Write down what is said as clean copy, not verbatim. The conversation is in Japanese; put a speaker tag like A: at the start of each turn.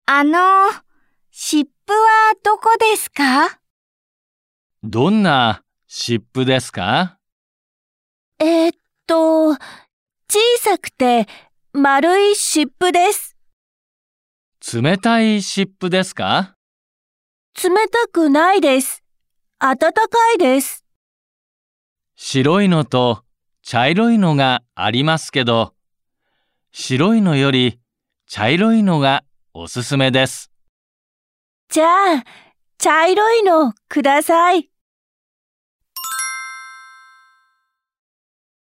A: 湿布はどこですか？
B: どんな湿布ですか？
A: 小さくて丸い湿布です。
B: 冷たい湿布ですか？
A: 冷たくないです。暖かいです。
B: 白いのと茶色いのがありますけど、白いのより茶色いのがおすすめです。
A: じゃあ、茶色いのください。